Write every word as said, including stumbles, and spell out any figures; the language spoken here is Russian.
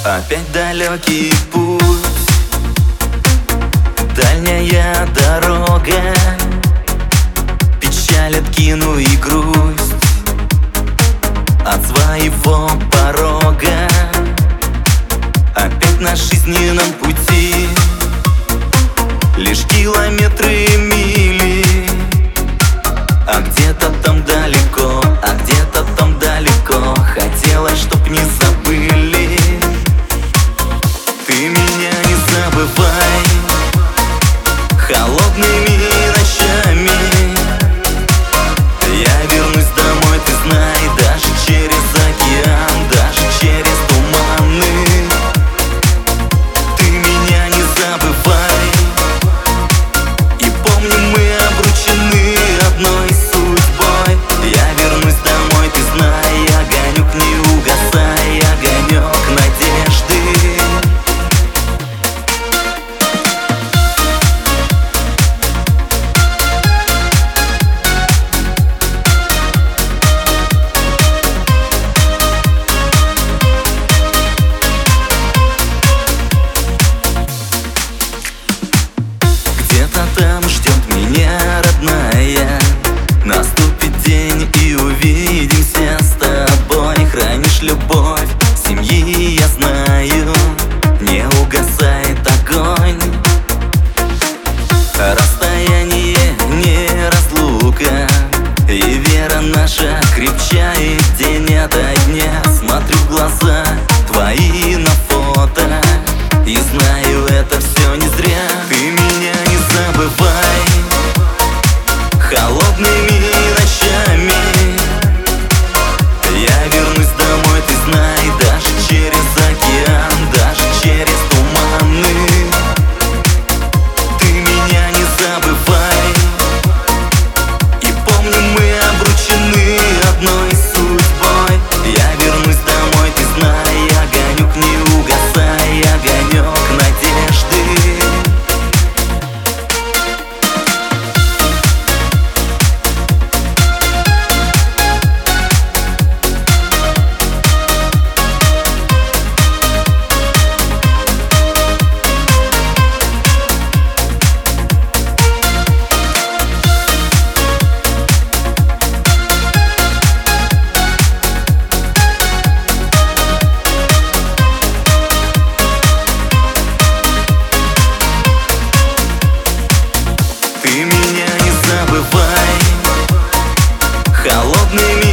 Опять далекий путь, дальняя дорога, печаль откину и грусть от своего порога. Опять на жизненном пути лишь километры и мили, а где-то там далеко, а где-то там далеко хотелось, чтоб не забыли. Ты меня не забывай холодными ночами. Я вернусь домой, ты знай, даже через океан, даже через туманы. Ты меня не забывай, и помни, мы обручены одной судьбой. Я вернусь домой, ты знай, огонек не угасай, огонек надежды. Где-то там ждет меня родная, наступит день и увидимся с тобой. Хранишь любовь семьи, я знаю, не угасает огонь. Расстояние не разлука, и вера наша крепчает день ото дня. Смотрю в глаза твои на фото и знаю, это все не зря. Ты меня не забывай холодными ночами. Я вернусь домой, ты знай, даже через океан, даже через туманы. Ты меня не забывай, и помни, мы обручены одной судьбой. Я вернусь домой, ты знай, огонек не угасай, огонек надежды. Ты меня не забывай холодными